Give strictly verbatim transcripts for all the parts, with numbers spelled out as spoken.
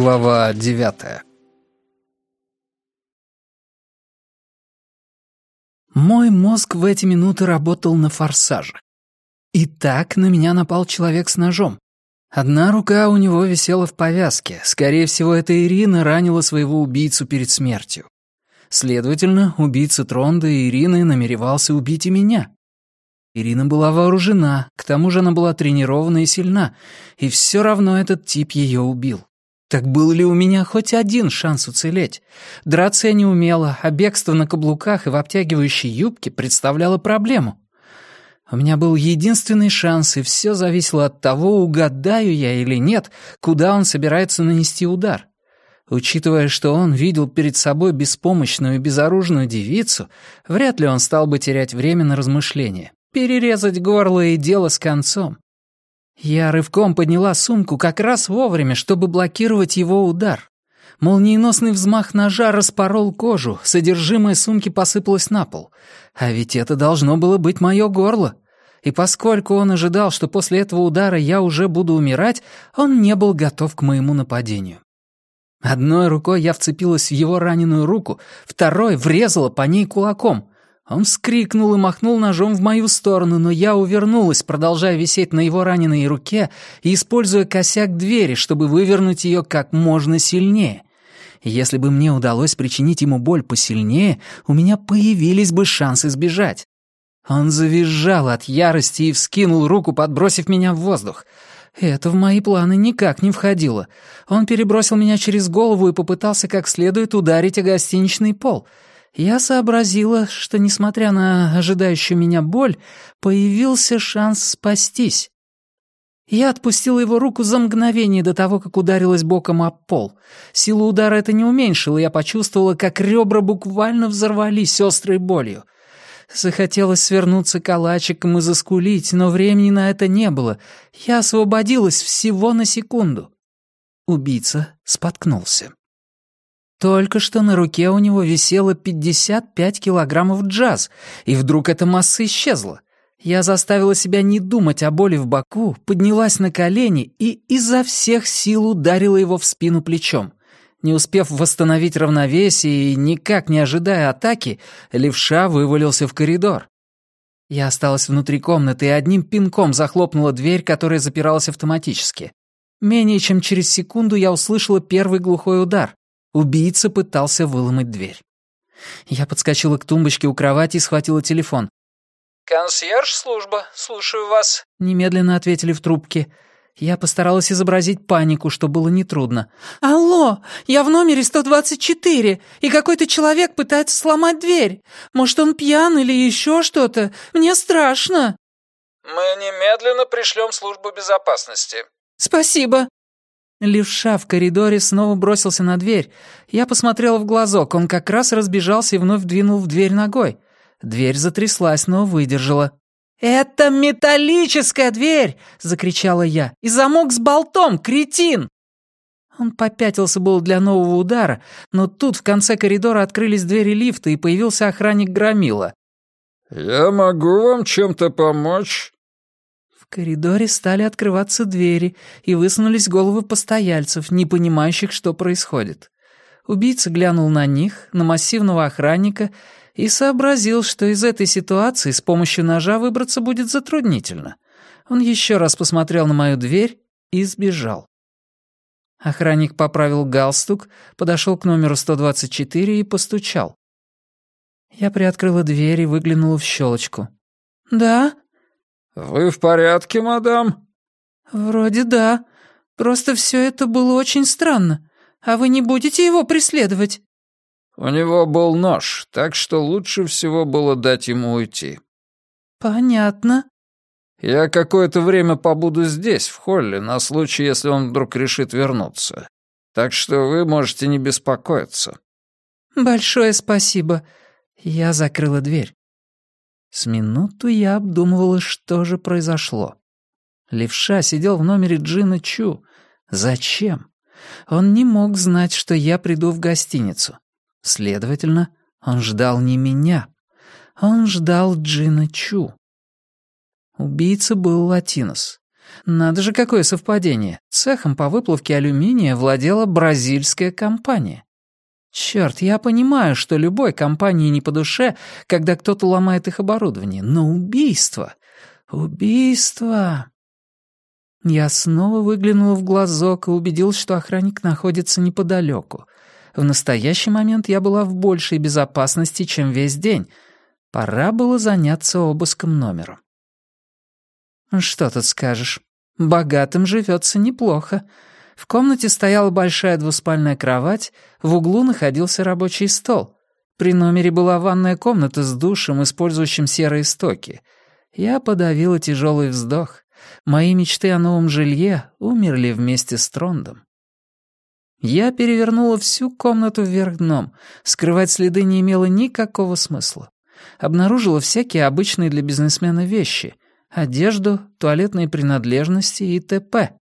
Глава девятая. Мой мозг в эти минуты работал на форсаже. И так на меня напал человек с ножом. Одна рука у него висела в повязке. Скорее всего, это Ирина ранила своего убийцу перед смертью. Следовательно, убийца Тронда и Ирины намеревался убить и меня. Ирина была вооружена, к тому же она была тренирована и сильна, и все равно этот тип ее убил. Так был ли у меня хоть один шанс уцелеть? Драться я не умела, а бегство на каблуках и в обтягивающей юбке представляло проблему. У меня был единственный шанс, и все зависело от того, угадаю я или нет, куда он собирается нанести удар. Учитывая, что он видел перед собой беспомощную и безоружную девицу, вряд ли он стал бы терять время на размышления. Перерезать горло и дело с концом. Я рывком подняла сумку как раз вовремя, чтобы блокировать его удар. Молниеносный взмах ножа распорол кожу, содержимое сумки посыпалось на пол. А ведь это должно было быть мое горло. И поскольку он ожидал, что после этого удара я уже буду умирать, он не был готов к моему нападению. Одной рукой я вцепилась в его раненую руку, второй врезала по ней кулаком. Он вскрикнул и махнул ножом в мою сторону, но я увернулась, продолжая висеть на его раненой руке и используя косяк двери, чтобы вывернуть ее как можно сильнее. Если бы мне удалось причинить ему боль посильнее, у меня появились бы шансы сбежать. Он завизжал от ярости и вскинул руку, подбросив меня в воздух. Это в мои планы никак не входило. Он перебросил меня через голову и попытался как следует ударить о гостиничный пол. Я сообразила, что, несмотря на ожидающую меня боль, появился шанс спастись. Я отпустила его руку за мгновение до того, как ударилась боком об пол. Силу удара это не уменьшило, и я почувствовала, как ребра буквально взорвались острой болью. Захотелось свернуться калачиком и заскулить, но времени на это не было. Я освободилась всего на секунду. Убийца споткнулся. Только что на руке у него висело пятьдесят пять килограммов джаз, и вдруг эта масса исчезла. Я заставила себя не думать о боли в боку, поднялась на колени и изо всех сил ударила его в спину плечом. Не успев восстановить равновесие и никак не ожидая атаки, левша вывалился в коридор. Я осталась внутри комнаты и одним пинком захлопнула дверь, которая запиралась автоматически. Менее чем через секунду я услышала первый глухой удар. Убийца пытался выломать дверь. Я подскочила к тумбочке у кровати и схватила телефон. «Консьерж-служба, слушаю вас», — немедленно ответили в трубке. Я постаралась изобразить панику, что было нетрудно. «Алло, я в номере сто двадцать четыре, и какой-то человек пытается сломать дверь. Может, он пьян или еще что-то? Мне страшно». «Мы немедленно пришлем службу безопасности». «Спасибо». Левша в коридоре снова бросился на дверь. Я посмотрела в глазок, он как раз разбежался и вновь двинул в дверь ногой. Дверь затряслась, но выдержала. «Это металлическая дверь!» — закричала я. «И замок с болтом, кретин!» Он попятился был для нового удара, но тут в конце коридора открылись двери лифта, и появился охранник Громила. «Я могу вам чем-то помочь?» В коридоре стали открываться двери, и высунулись головы постояльцев, не понимающих, что происходит. Убийца глянул на них, на массивного охранника, и сообразил, что из этой ситуации с помощью ножа выбраться будет затруднительно. Он еще раз посмотрел на мою дверь и сбежал. Охранник поправил галстук, подошел к номеру сто двадцать четыре и постучал. Я приоткрыла дверь и выглянула в щелочку. «Да?» «Вы в порядке, мадам?» «Вроде да. Просто все это было очень странно. А вы не будете его преследовать?» «У него был нож, так что лучше всего было дать ему уйти». «Понятно». «Я какое-то время побуду здесь, в холле, на случай, если он вдруг решит вернуться. Так что вы можете не беспокоиться». «Большое спасибо». Я закрыла дверь. С минуту я обдумывала, что же произошло. Левша сидел в номере Джина Чу. Зачем? Он не мог знать, что я приду в гостиницу. Следовательно, он ждал не меня. Он ждал Джина Чу. Убийца был латинос. Надо же, какое совпадение. Цехом по выплавке алюминия владела бразильская компания. Черт, я понимаю, что любой компании не по душе, когда кто-то ломает их оборудование, но убийство... Убийство... Я снова выглянула в глазок и убедилась, что охранник находится неподалеку. В настоящий момент я была в большей безопасности, чем весь день. Пора было заняться обыском номера. Что тут скажешь? Богатым живется неплохо. В комнате стояла большая двуспальная кровать, в углу находился рабочий стол. При номере была ванная комната с душем, использующим серые стоки. Я подавила тяжелый вздох. Мои мечты о новом жилье умерли вместе с Трондом. Я перевернула всю комнату вверх дном. Скрывать следы не имело никакого смысла. Обнаружила всякие обычные для бизнесмена вещи — одежду, туалетные принадлежности и т.п.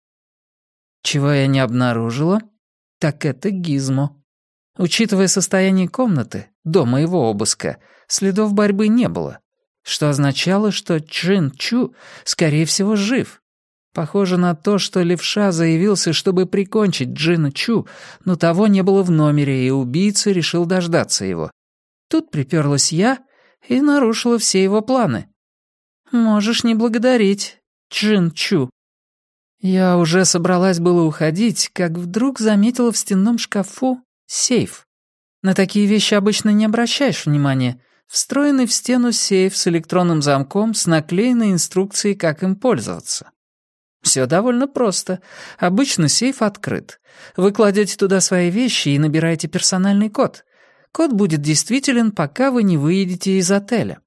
Чего я не обнаружила, так это гизмо. Учитывая состояние комнаты, до моего обыска, следов борьбы не было, что означало, что Джин Чу, скорее всего, жив. Похоже на то, что левша заявился, чтобы прикончить Джина Чу, но того не было в номере, и убийца решил дождаться его. Тут приперлась я и нарушила все его планы. Можешь не благодарить, Джин Чу. Я уже собралась было уходить, как вдруг заметила в стенном шкафу сейф. На такие вещи обычно не обращаешь внимания. Встроенный в стену сейф с электронным замком с наклеенной инструкцией, как им пользоваться. Все довольно просто. Обычно сейф открыт. Вы кладете туда свои вещи и набираете персональный код. Код будет действителен, пока вы не выедете из отеля.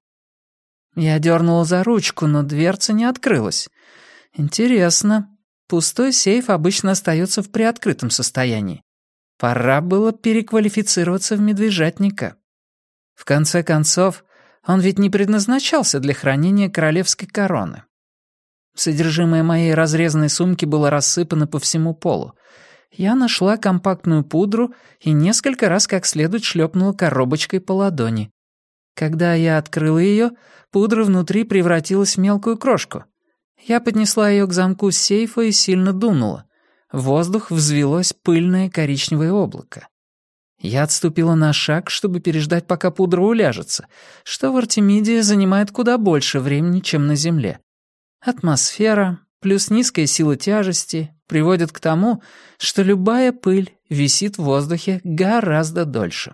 Я дернула за ручку, но дверца не открылась. Интересно. Пустой сейф обычно остается в приоткрытом состоянии. Пора было переквалифицироваться в медвежатника. В конце концов, он ведь не предназначался для хранения королевской короны. Содержимое моей разрезанной сумки было рассыпано по всему полу. Я нашла компактную пудру и несколько раз как следует шлепнула коробочкой по ладони. Когда я открыла ее, пудра внутри превратилась в мелкую крошку. Я поднесла ее к замку сейфа и сильно дунула. В воздух взвелось пыльное коричневое облако. Я отступила на шаг, чтобы переждать, пока пудра уляжется, что в Артемиде занимает куда больше времени, чем на Земле. Атмосфера плюс низкая сила тяжести приводят к тому, что любая пыль висит в воздухе гораздо дольше.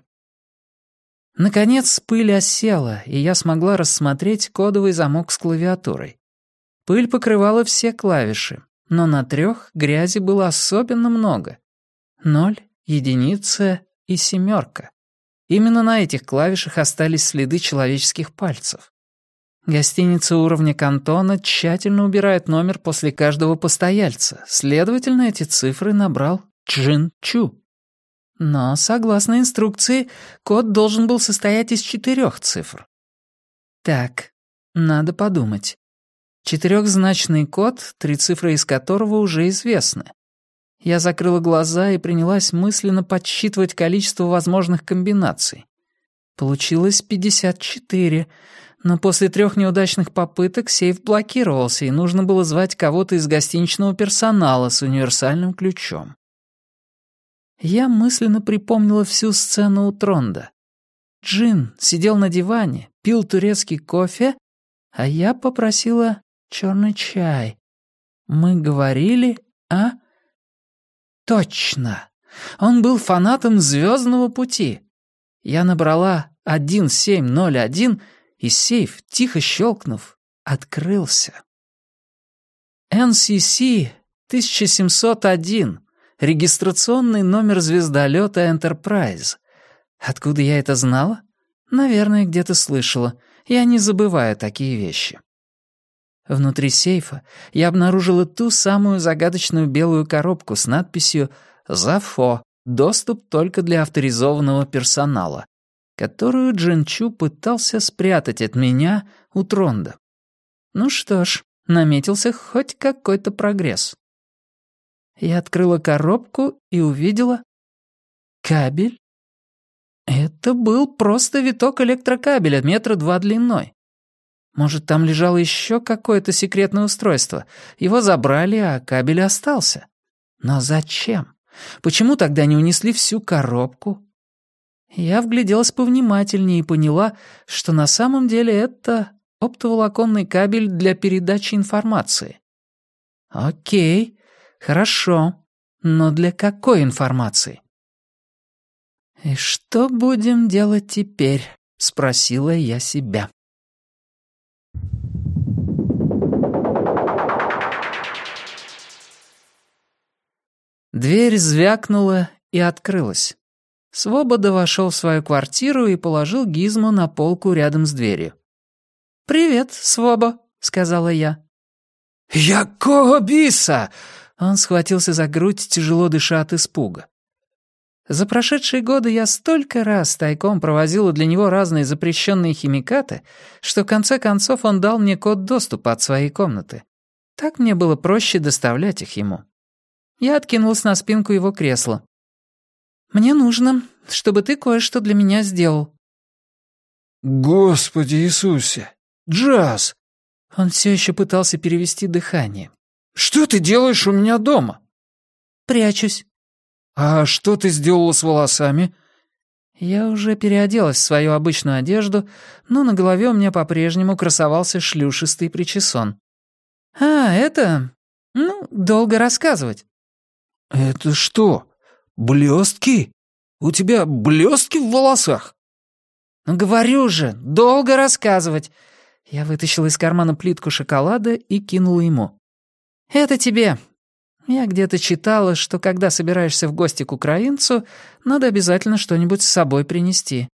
Наконец пыль осела, и я смогла рассмотреть кодовый замок с клавиатурой. Пыль покрывала все клавиши, но на трех грязи было особенно много. Ноль, единица и семерка. Именно на этих клавишах остались следы человеческих пальцев. Гостиница уровня кантона тщательно убирает номер после каждого постояльца, следовательно, эти цифры набрал Джин Чу. Но, согласно инструкции, код должен был состоять из четырех цифр. Так, надо подумать. Четырехзначный код, три цифры из которого уже известны. Я закрыла глаза и принялась мысленно подсчитывать количество возможных комбинаций. Получилось пятьдесят четыре, но после трех неудачных попыток сейф блокировался, и нужно было звать кого-то из гостиничного персонала с универсальным ключом. Я мысленно припомнила всю сцену у Тронда. Джин сидел на диване, пил турецкий кофе, а я попросила черный чай. Мы говорили о... Точно! Он был фанатом «Звездного пути». Я набрала один семь ноль один, и сейф, тихо щелкнув, открылся. эн си си тысяча семьсот один, регистрационный номер звездолета Enterprise. Откуда я это знала? Наверное, где-то слышала. Я не забываю такие вещи. Внутри сейфа я обнаружила ту самую загадочную белую коробку с надписью «Зафо. Доступ только для авторизованного персонала», которую Джин Чу пытался спрятать от меня у Тронда. Ну что ж, наметился хоть какой-то прогресс. Я открыла коробку и увидела кабель. Это был просто виток электрокабеля метра два длиной. Может, там лежало еще какое-то секретное устройство. Его забрали, а кабель остался. Но зачем? Почему тогда не унесли всю коробку? Я вгляделась повнимательнее и поняла, что на самом деле это оптоволоконный кабель для передачи информации. Окей, хорошо. Но для какой информации? «И что будем делать теперь?» — спросила я себя. Дверь звякнула и открылась. Свобода вошел в свою квартиру и положил гизмо на полку рядом с дверью. «Привет, Свобо», — сказала я. «Якого биса?» Он схватился за грудь, тяжело дыша от испуга. За прошедшие годы я столько раз тайком провозила для него разные запрещенные химикаты, что в конце концов он дал мне код доступа от своей комнаты. Так мне было проще доставлять их ему. Я откинулась на спинку его кресла. «Мне нужно, чтобы ты кое-что для меня сделал». «Господи Иисусе! Джаз!» Он все еще пытался перевести дыхание. «Что ты делаешь у меня дома?» «Прячусь». «А что ты сделала с волосами?» Я уже переоделась в свою обычную одежду, но на голове у меня по-прежнему красовался шлюшистый причесон. «А, это... ну, долго рассказывать». «Это что, блестки? У тебя блестки в волосах?» «Ну, говорю же, долго рассказывать». Я вытащила из кармана плитку шоколада и кинула ему. «Это тебе. Я где-то читала, что когда собираешься в гости к украинцу, надо обязательно что-нибудь с собой принести».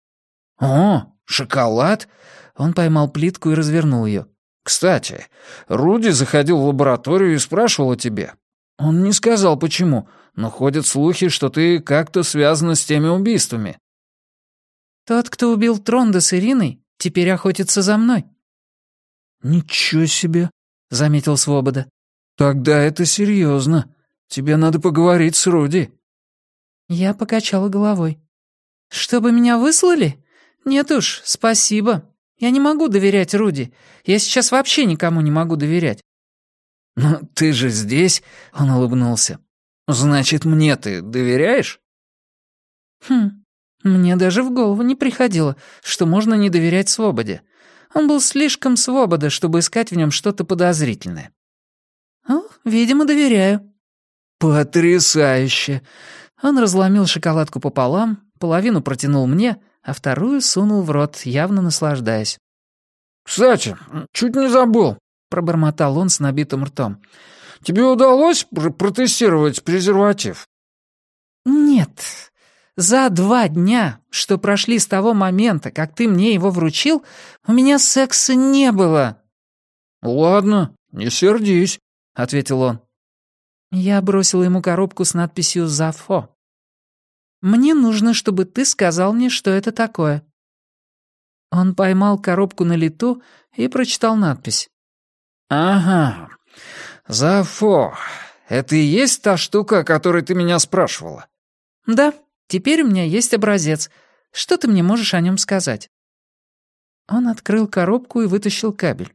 «О, шоколад?» Он поймал плитку и развернул ее. «Кстати, Руди заходил в лабораторию и спрашивал о тебе. Он не сказал, почему, но ходят слухи, что ты как-то связана с теми убийствами». «Тот, кто убил Тронда с Ириной, теперь охотится за мной». «Ничего себе», — заметил Свобода. «Тогда это серьезно. Тебе надо поговорить с Руди». Я покачала головой. «Чтобы меня выслали? Нет уж, спасибо. Я не могу доверять Руди. Я сейчас вообще никому не могу доверять». «Ну, ты же здесь», — он улыбнулся. «Значит, мне ты доверяешь?» «Хм, мне даже в голову не приходило, что можно не доверять Свободе. Он был слишком Свобода, чтобы искать в нем что-то подозрительное». «Ну, видимо, доверяю». «Потрясающе!» Он разломил шоколадку пополам, половину протянул мне, а вторую сунул в рот, явно наслаждаясь. «Кстати, чуть не забыл», — пробормотал он с набитым ртом. «Тебе удалось пр- протестировать презерватив?» «Нет. За два дня, что прошли с того момента, как ты мне его вручил, у меня секса не было». «Ладно, не сердись», — ответил он. Я бросила ему коробку с надписью «Зафо». «Мне нужно, чтобы ты сказал мне, что это такое». Он поймал коробку на лету и прочитал надпись. «Ага, Зафо. Это и есть та штука, о которой ты меня спрашивала?» «Да, теперь у меня есть образец. Что ты мне можешь о нем сказать?» Он открыл коробку и вытащил кабель.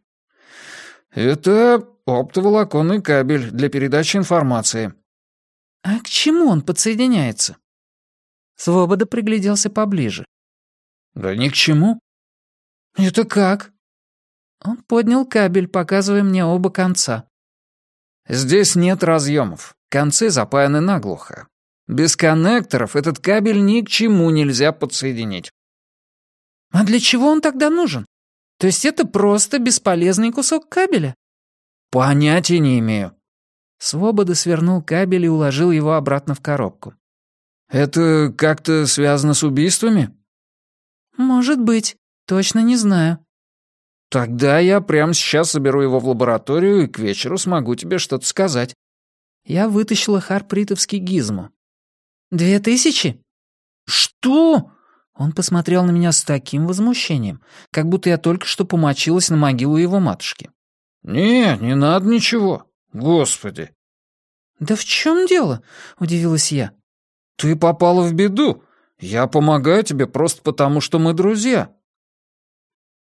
«Это оптоволоконный кабель для передачи информации». «А к чему он подсоединяется?» Свобода пригляделся поближе. «Да ни к чему». «Это как?» Он поднял кабель, показывая мне оба конца. «Здесь нет разъемов. Концы запаяны наглухо. Без коннекторов этот кабель ни к чему нельзя подсоединить». «А для чего он тогда нужен? То есть это просто бесполезный кусок кабеля?» «Понятия не имею». Свобода свернул кабель и уложил его обратно в коробку. «Это как-то связано с убийствами?» «Может быть. Точно не знаю». «Тогда я прямо сейчас заберу его в лабораторию и к вечеру смогу тебе что-то сказать». Я вытащила харпритовский гизмо. «Две тысячи?» «Что?» Он посмотрел на меня с таким возмущением, как будто я только что помочилась на могилу его матушки. «Не, не надо ничего. Господи». «Да в чем дело?» — удивилась я. «Ты попала в беду. Я помогаю тебе просто потому, что мы друзья».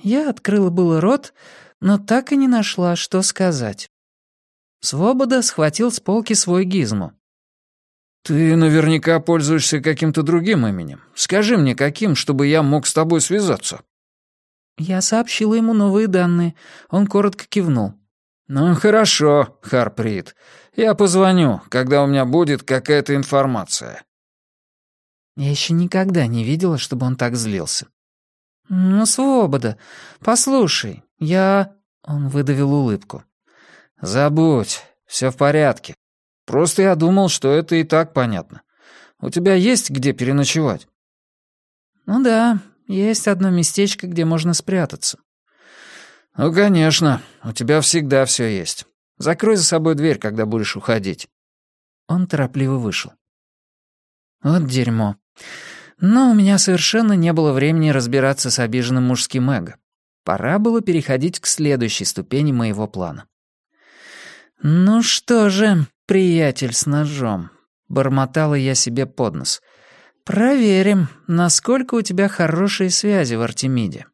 Я открыла было рот, но так и не нашла, что сказать. Свобода схватил с полки свой гизмо. «Ты наверняка пользуешься каким-то другим именем. Скажи мне, каким, чтобы я мог с тобой связаться». Я сообщила ему новые данные. Он коротко кивнул. «Ну, хорошо, Харприт. Я позвоню, когда у меня будет какая-то информация». Я еще никогда не видела, чтобы он так злился. «Ну, Свобода, послушай, я...» Он выдавил улыбку. «Забудь, все в порядке. Просто я думал, что это и так понятно. У тебя есть где переночевать?» «Ну да, есть одно местечко, где можно спрятаться». «Ну, конечно, у тебя всегда все есть. Закрой за собой дверь, когда будешь уходить». Он торопливо вышел. Вот дерьмо. Но у меня совершенно не было времени разбираться с обиженным мужским эго. Пора было переходить к следующей ступени моего плана. «Ну что же, приятель с ножом», — бормотала я себе под нос, — «проверим, насколько у тебя хорошие связи в Артемиде».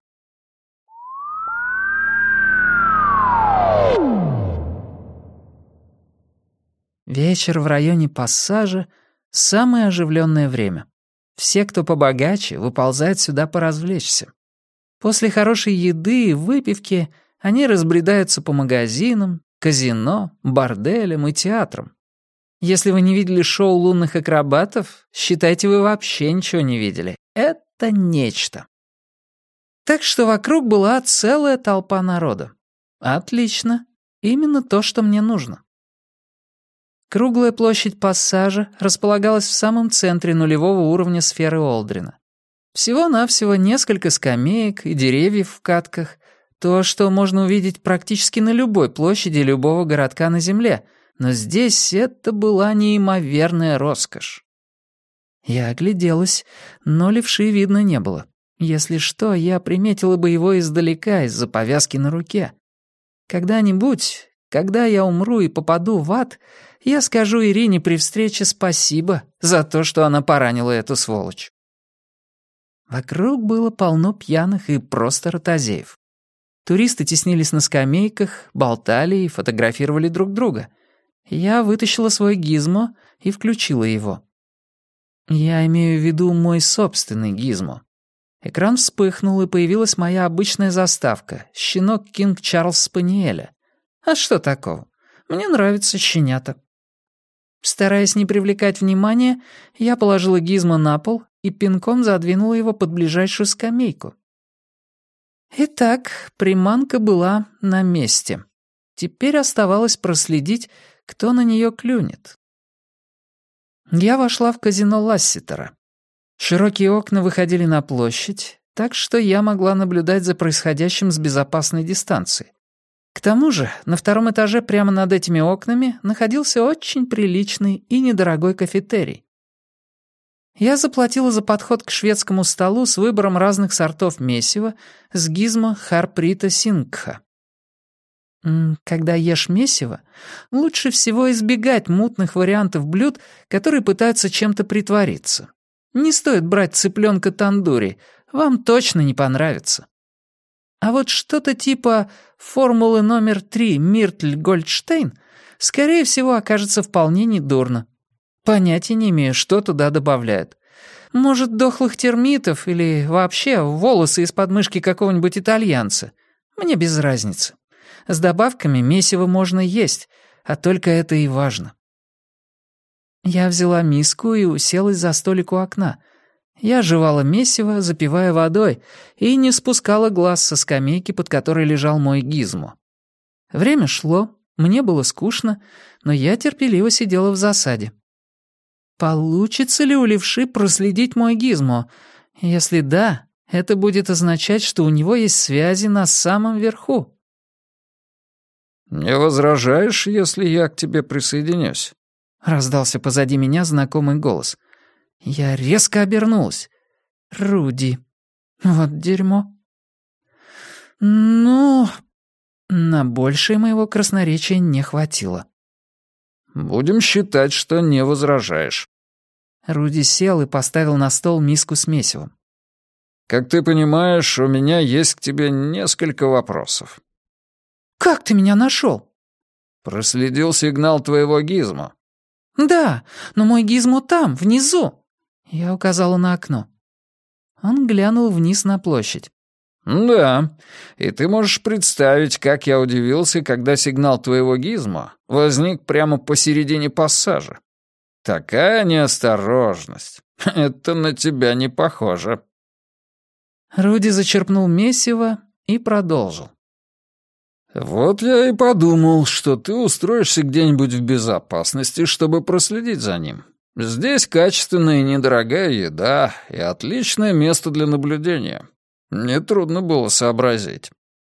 Вечер в районе Пассажа — самое оживленное время. Все, кто побогаче, выползают сюда поразвлечься. После хорошей еды и выпивки они разбредаются по магазинам, казино, борделям и театрам. Если вы не видели шоу лунных акробатов, считайте, вы вообще ничего не видели. Это нечто. Так что вокруг была целая толпа народа. Отлично. Именно то, что мне нужно. Круглая площадь Пассажа располагалась в самом центре нулевого уровня сферы Олдрина. Всего-навсего несколько скамеек и деревьев в катках, то, что можно увидеть практически на любой площади любого городка на Земле, но здесь это была неимоверная роскошь. Я огляделась, но левши видно не было. Если что, я приметила бы его издалека из-за повязки на руке. Когда-нибудь, когда я умру и попаду в ад, я скажу Ирине при встрече спасибо за то, что она поранила эту сволочь. Вокруг было полно пьяных и просто ротозеев. Туристы теснились на скамейках, болтали и фотографировали друг друга. Я вытащила свой гизмо и включила его. Я имею в виду мой собственный гизмо. Экран вспыхнул, и появилась моя обычная заставка — щенок Кинг Чарльз Спаниеля. А что такого? Мне нравятся щенята. Стараясь не привлекать внимания, я положила гизмо на пол и пинком задвинула его под ближайшую скамейку. Итак, приманка была на месте. Теперь оставалось проследить, кто на нее клюнет. Я вошла в казино Ласситера. Широкие окна выходили на площадь, так что я могла наблюдать за происходящим с безопасной дистанции. К тому же, на втором этаже прямо над этими окнами находился очень приличный и недорогой кафетерий. Я заплатила за подход к шведскому столу с выбором разных сортов месива с гизмо Харприта Сингха. Когда ешь месиво, лучше всего избегать мутных вариантов блюд, которые пытаются чем-то притвориться. Не стоит брать цыпленка тандури, вам точно не понравится. А вот что-то типа формулы номер три Миртль Гольдштейн, скорее всего, окажется вполне недурно. Понятия не имею, что туда добавляют. Может, дохлых термитов или вообще волосы из подмышки какого-нибудь итальянца. Мне без разницы. С добавками месиво можно есть, а только это и важно. Я взяла миску и уселась за столик у окна. Я жевала месиво, запивая водой, и не спускала глаз со скамейки, под которой лежал мой гизмо. Время шло, мне было скучно, но я терпеливо сидела в засаде. Получится ли у левши проследить мой гизмо? Если да, это будет означать, что у него есть связи на самом верху. «Не возражаешь, если я к тебе присоединюсь?» — раздался позади меня знакомый голос. Я резко обернулась. Руди. Вот дерьмо. Ну, на большее моего красноречия не хватило. «Будем считать, что не возражаешь». Руди сел и поставил на стол миску с месивом. Как ты понимаешь, у меня есть к тебе несколько вопросов». «Как ты меня нашел?» «Проследил сигнал твоего гизмо». «Да, но мой гизмо там, внизу». Я указала на окно. Он глянул вниз на площадь. «Да, и ты можешь представить, как я удивился, когда сигнал твоего гизмо возник прямо посередине пассажа. Такая неосторожность. Это на тебя не похоже». Руди зачерпнул месиво и продолжил. «Вот я и подумал, что ты устроишься где-нибудь в безопасности, чтобы проследить за ним. Здесь качественная и недорогая еда и отличное место для наблюдения. Нетрудно было сообразить».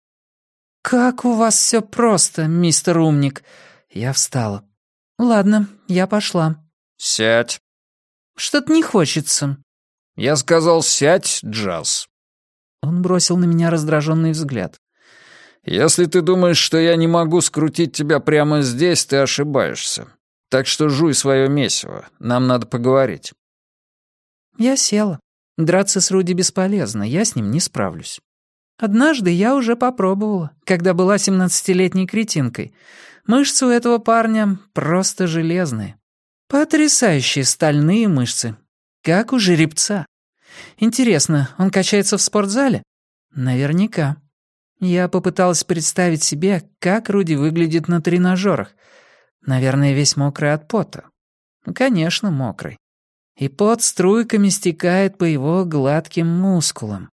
«Как у вас все просто, мистер Умник». Я встала. «Ладно, я пошла». «Сядь». «Что-то не хочется». «Я сказал, сядь, Джаз». Он бросил на меня раздраженный взгляд. «Если ты думаешь, что я не могу скрутить тебя прямо здесь, ты ошибаешься. Так что жуй свое месиво, нам надо поговорить». Я села. Драться с Руди бесполезно, я с ним не справлюсь. Однажды я уже попробовала, когда была семнадцатилетней кретинкой. Мышцы у этого парня просто железные. Потрясающие стальные мышцы, как у жеребца. Интересно, он качается в спортзале? Наверняка. Я попыталась представить себе, как Руди выглядит на тренажерах. Наверное, весь мокрый от пота. Конечно, мокрый. И пот струйками стекает по его гладким мускулам.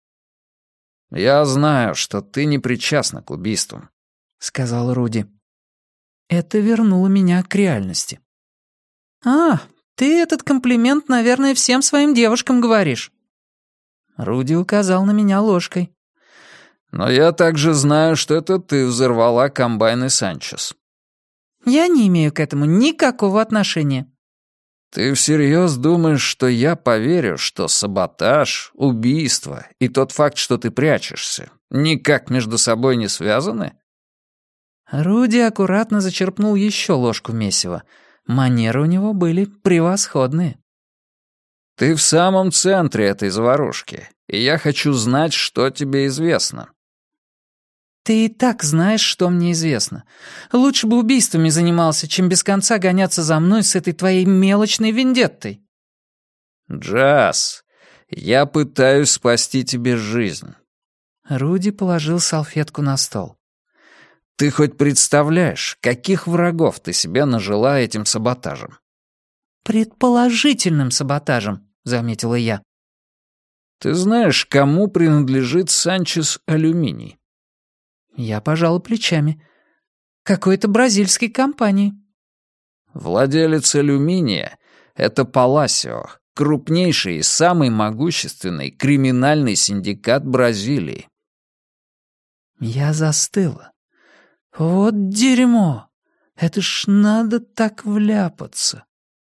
«Я знаю, что ты не причастна к убийствам», — сказал Руди. Это вернуло меня к реальности. «А, ты этот комплимент, наверное, всем своим девушкам говоришь». Руди указал на меня ложкой. «Но я также знаю, что это ты взорвала комбайны Санчес». «Я не имею к этому никакого отношения». «Ты всерьез думаешь, что я поверю, что саботаж, убийство и тот факт, что ты прячешься, никак между собой не связаны?» Руди аккуратно зачерпнул еще ложку месива. Манеры у него были превосходные. «Ты в самом центре этой заварушки, и я хочу знать, что тебе известно». «Ты и так знаешь, что мне известно. Лучше бы убийствами занимался, чем без конца гоняться за мной с этой твоей мелочной вендеттой». «Джаз, я пытаюсь спасти тебе жизнь». Руди положил салфетку на стол. «Ты хоть представляешь, каких врагов ты себе нажила этим саботажем?» «Предположительным саботажем», — заметила я. «Ты знаешь, кому принадлежит Санчес Алюминий?» Я пожала плечами. «Какой-то бразильской компании». «Владелец Алюминия — это Паласио, крупнейший и самый могущественный криминальный синдикат Бразилии». Я застыла. «Вот дерьмо! Это ж надо так вляпаться!»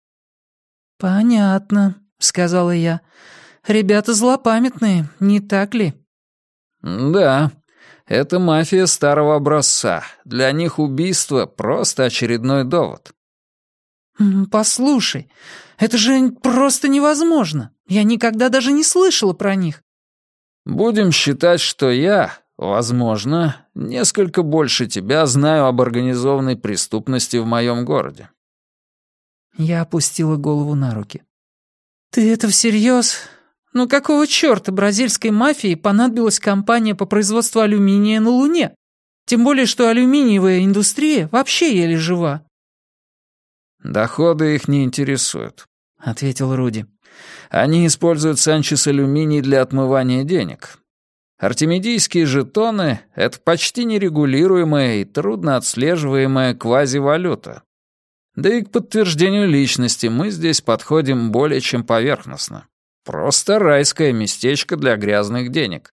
«Понятно», — сказала я. «Ребята злопамятные, не так ли?» «Да, это мафия старого образца. Для них убийство — просто очередной довод». «Послушай, это же просто невозможно. Я никогда даже не слышала про них». «Будем считать, что я, возможно, несколько больше тебя знаю об организованной преступности в моем городе». Я опустила голову на руки. «Ты это всерьез? Ну какого чёрта бразильской мафии понадобилась компания по производству алюминия на Луне? Тем более, что алюминиевая индустрия вообще еле жива». «Доходы их не интересуют», — ответил Руди. «Они используют Санчес алюминий для отмывания денег. Артемидийские жетоны — это почти нерегулируемая и трудно отслеживаемая квазивалюта. Да и к подтверждению личности мы здесь подходим более чем поверхностно. Просто райское местечко для грязных денег».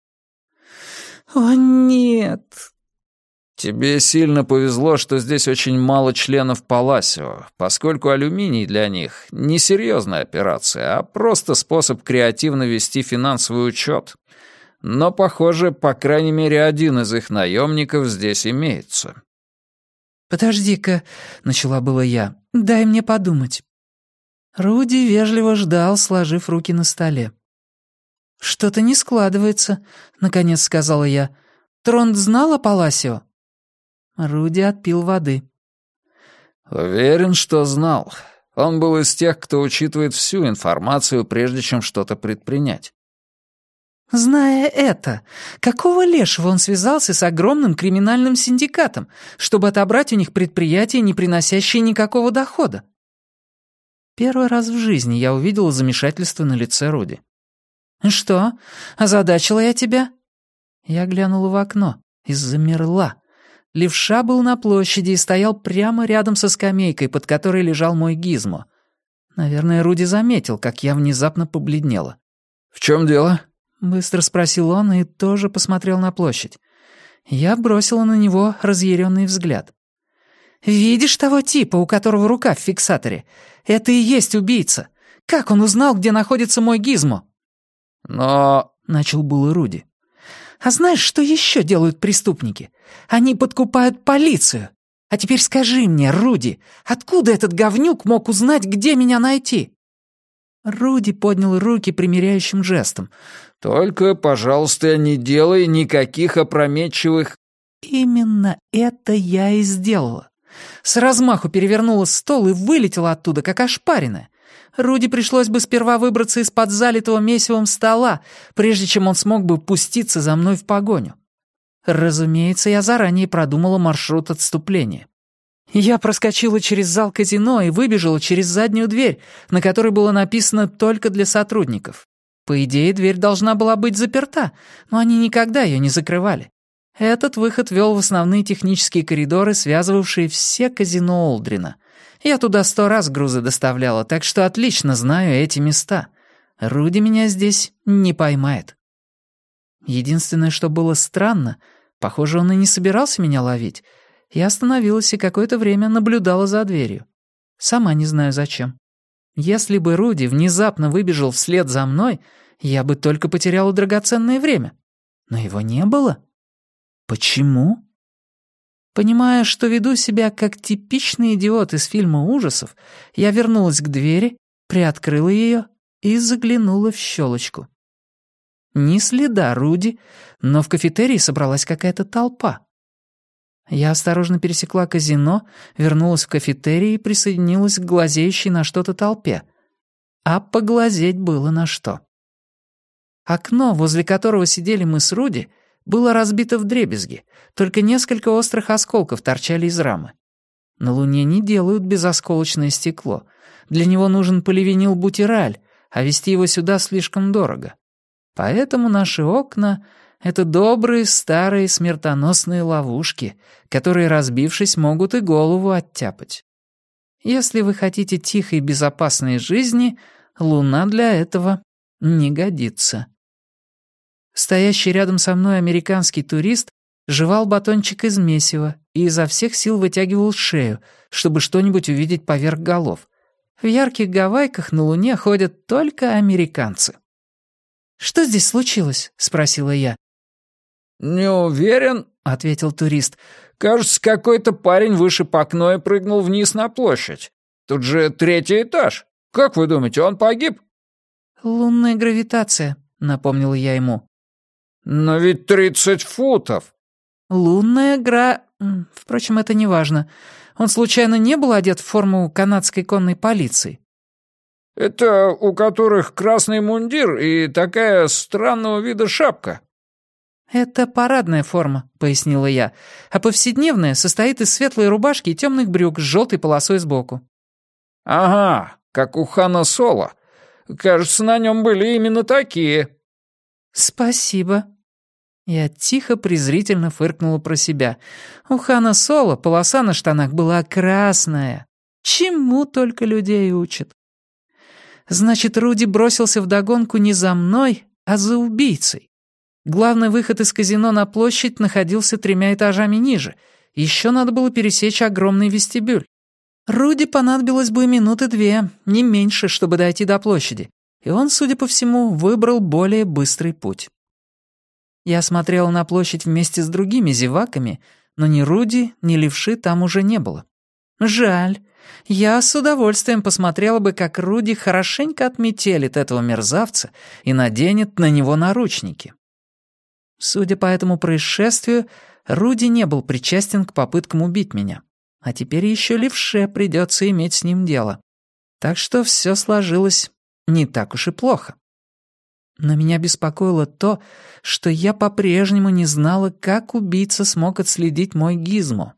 «О, нет!» «Тебе сильно повезло, что здесь очень мало членов Паласио, поскольку алюминий для них не серьезная операция, а просто способ креативно вести финансовый учет. Но, похоже, по крайней мере, один из их наемников здесь имеется». «Подожди-ка», — начала было я, — «дай мне подумать». Руди вежливо ждал, сложив руки на столе. «Что-то не складывается», — наконец сказала я. «Тронт знал о Паласио?» Руди отпил воды. «Уверен, что знал. Он был из тех, кто учитывает всю информацию, прежде чем что-то предпринять». «Зная это, какого лешего он связался с огромным криминальным синдикатом, чтобы отобрать у них предприятие, не приносящее никакого дохода?» Первый раз в жизни я увидела замешательство на лице Руди. «Что, озадачила я тебя?» Я глянула в окно и замерла. Левша был на площади и стоял прямо рядом со скамейкой, под которой лежал мой гизмо. Наверное, Руди заметил, как я внезапно побледнела. «В чем дело?» — быстро спросил он и тоже посмотрел на площадь. Я бросила на него разъяренный взгляд. «Видишь того типа, у которого рука в фиксаторе? Это и есть убийца. Как он узнал, где находится мой гизмо?» «Но...» — начал было Руди. «А знаешь, что еще делают преступники? Они подкупают полицию. А теперь скажи мне, Руди, откуда этот говнюк мог узнать, где меня найти?» Руди поднял руки примиряющим жестом. «Только, пожалуйста, не делай никаких опрометчивых...» Именно это я и сделала. С размаху перевернула стол и вылетела оттуда, как ошпаренная. Руди пришлось бы сперва выбраться из-под залитого месивом стола, прежде чем он смог бы пуститься за мной в погоню. Разумеется, я заранее продумала маршрут отступления. Я проскочила через зал казино и выбежала через заднюю дверь, на которой было написано «Только для сотрудников». По идее, дверь должна была быть заперта, но они никогда ее не закрывали. Этот выход вел в основные технические коридоры, связывавшие все казино Олдрина. Я туда сто раз грузы доставляла, так что отлично знаю эти места. Руди меня здесь не поймает. Единственное, что было странно, похоже, он и не собирался меня ловить. Я остановилась и какое-то время наблюдала за дверью. Сама не знаю зачем. Если бы Руди внезапно выбежал вслед за мной, я бы только потеряла драгоценное время. Но его не было. Почему? Понимая, что веду себя как типичный идиот из фильма ужасов, я вернулась к двери, приоткрыла ее и заглянула в щелочку. Ни следа Руди, но в кафетерии собралась какая-то толпа. Я осторожно пересекла казино, вернулась в кафетерий и присоединилась к глазеющей на что-то толпе. А поглазеть было на что. Окно, возле которого сидели мы с Руди, было разбито вдребезги, только несколько острых осколков торчали из рамы. На Луне не делают безосколочное стекло. Для него нужен поливинилбутираль, а везти его сюда слишком дорого. Поэтому наши окна — это добрые старые смертоносные ловушки, которые, разбившись, могут и голову оттяпать. Если вы хотите тихой и безопасной жизни, Луна для этого не годится. Стоящий рядом со мной американский турист жевал батончик из месива и изо всех сил вытягивал шею, чтобы что-нибудь увидеть поверх голов. В ярких гавайках на Луне ходят только американцы. «Что здесь случилось?» — спросила я. «Не уверен», — ответил турист. «Кажется, какой-то парень вышиб окно и прыгнул вниз на площадь. Тут же третий этаж. Как вы думаете, он погиб?» «Лунная гравитация», — напомнила я ему. «Но ведь тридцать футов». «Лунная гра... Впрочем, это не важно. Он случайно не был одет в форму канадской конной полиции?» «Это у которых красный мундир и такая странного вида шапка». «Это парадная форма», — пояснила я, «а повседневная состоит из светлой рубашки и темных брюк с желтой полосой сбоку». «Ага, как у Хана Соло. Кажется, на нем были именно такие». «Спасибо». Я тихо презрительно фыркнула про себя. У Хана Соло полоса на штанах была красная. Чему только людей учат. Значит, Руди бросился вдогонку не за мной, а за убийцей. Главный выход из казино на площадь находился тремя этажами ниже. Еще надо было пересечь огромный вестибюль. Руди понадобилось бы минуты две, не меньше, чтобы дойти до площади. И он, судя по всему, выбрал более быстрый путь. Я смотрела на площадь вместе с другими зеваками, но ни Руди, ни Левши там уже не было. Жаль. Я с удовольствием посмотрела бы, как Руди хорошенько отметелит этого мерзавца и наденет на него наручники. Судя по этому происшествию, Руди не был причастен к попыткам убить меня. А теперь еще левше придется иметь с ним дело. Так что все сложилось не так уж и плохо. Но меня беспокоило то, что я по-прежнему не знала, как убийца смог отследить мой гизмо.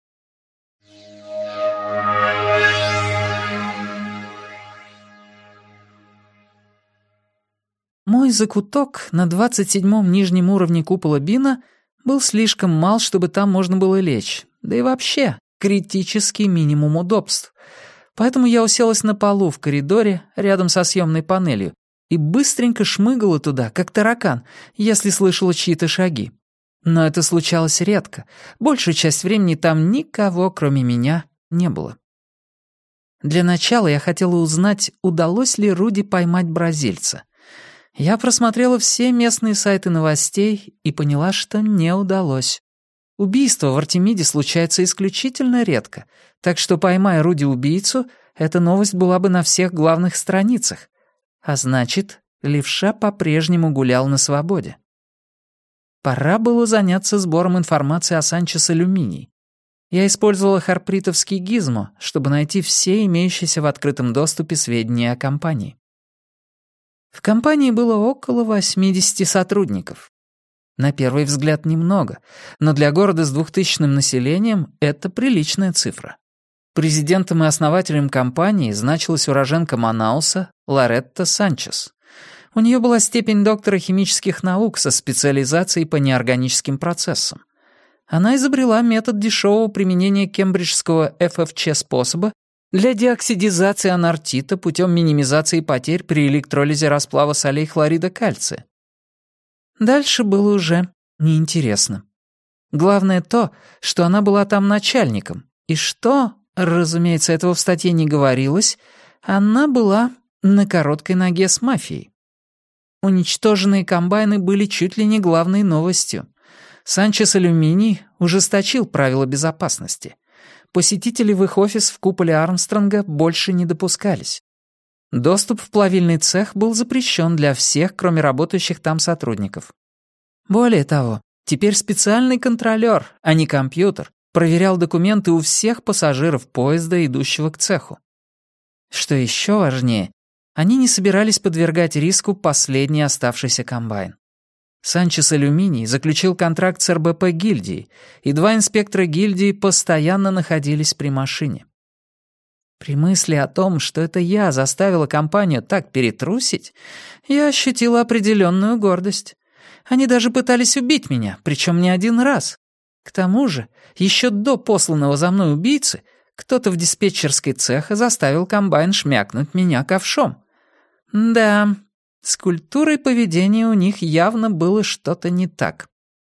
Мой закуток на двадцать седьмом нижнем уровне купола Бина был слишком мал, чтобы там можно было лечь. Да и вообще, критический минимум удобств. Поэтому я уселась на полу в коридоре, рядом со съемной панелью, и быстренько шмыгала туда, как таракан, если слышала чьи-то шаги. Но это случалось редко. Большую часть времени там никого, кроме меня, не было. Для начала я хотела узнать, удалось ли Руди поймать бразильца. Я просмотрела все местные сайты новостей и поняла, что не удалось. Убийство в Артемиде случается исключительно редко, так что, поймая Руди убийцу, эта новость была бы на всех главных страницах. А значит, левша по-прежнему гулял на свободе. Пора было заняться сбором информации о Санчес Алюминий. Я использовала харпритовский гизмо, чтобы найти все имеющиеся в открытом доступе сведения о компании. В компании было около восьмидесяти сотрудников. На первый взгляд немного, но для города с двухтысячным населением это приличная цифра. Президентом и основателем компании значилась уроженка Манауса Лоретта Санчес. У нее была степень доктора химических наук со специализацией по неорганическим процессам. Она изобрела метод дешевого применения кембриджского эф эф че-способа для диоксидизации анартита путем минимизации потерь при электролизе расплава солей хлорида кальция. Дальше было уже неинтересно. Главное то, что она была там начальником, и что, разумеется, этого в статье не говорилось, она была на короткой ноге с мафией. Уничтоженные комбайны были чуть ли не главной новостью. Санчес Алюминий ужесточил правила безопасности. Посетители в их офис в куполе Армстронга больше не допускались. Доступ в плавильный цех был запрещен для всех, кроме работающих там сотрудников. Более того, теперь специальный контролер, а не компьютер, проверял документы у всех пассажиров поезда, идущего к цеху. Что еще важнее, они не собирались подвергать риску последний оставшийся комбайн. Санчес Алюминий заключил контракт с эр бэ пэ гильдией, и два инспектора гильдии постоянно находились при машине. При мысли о том, что это я заставила компанию так перетрусить, я ощутила определенную гордость. Они даже пытались убить меня, причем не один раз. К тому же, еще до посланного за мной убийцы, кто-то в диспетчерской цеха заставил комбайн шмякнуть меня ковшом. Да, с культурой поведения у них явно было что-то не так.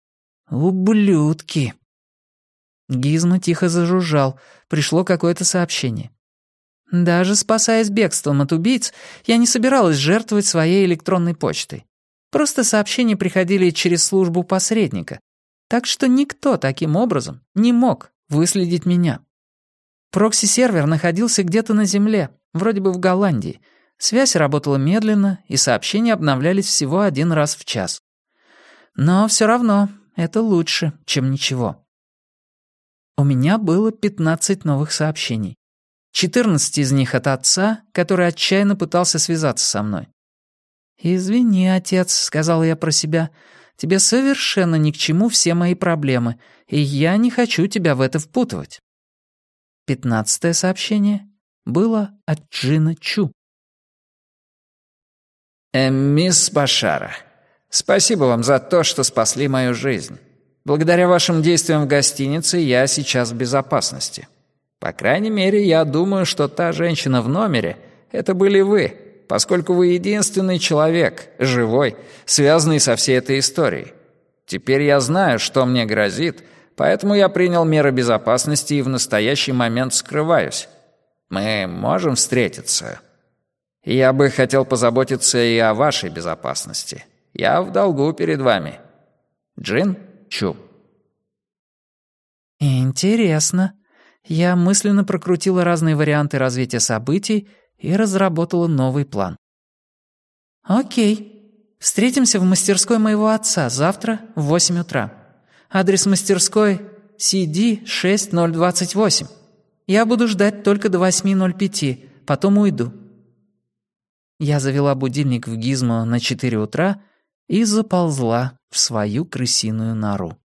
Ублюдки. Гизмо тихо зажужжал, пришло какое-то сообщение. Даже спасаясь бегством от убийц, я не собиралась жертвовать своей электронной почтой. Просто сообщения приходили через службу посредника, так что никто таким образом не мог выследить меня. Прокси-сервер находился где-то на земле, вроде бы в Голландии. Связь работала медленно, и сообщения обновлялись всего один раз в час. Но все равно это лучше, чем ничего. У меня было пятнадцать новых сообщений. четырнадцать из них от отца, который отчаянно пытался связаться со мной. «Извини, отец», — сказала я про себя, — «тебе совершенно ни к чему все мои проблемы, и я не хочу тебя в это впутывать». Пятнадцатое сообщение было от Джина Чу. Э, «Мисс Башара, спасибо вам за то, что спасли мою жизнь. Благодаря вашим действиям в гостинице я сейчас в безопасности. По крайней мере, я думаю, что та женщина в номере — это были вы, поскольку вы единственный человек, живой, связанный со всей этой историей. Теперь я знаю, что мне грозит, поэтому я принял меры безопасности и в настоящий момент скрываюсь. Мы можем встретиться? Я бы хотел позаботиться и о вашей безопасности. Я в долгу перед вами. Джин Чу». «Интересно. Я мысленно прокрутила разные варианты развития событий и разработала новый план. «Окей. Встретимся в мастерской моего отца завтра в восемь утра. Адрес мастерской си ди шесть ноль двадцать восемь. Я буду ждать только до восемь ноль пять, потом уйду». Я завела будильник в Гизмо на четыре утра и заползла в свою крысиную нору.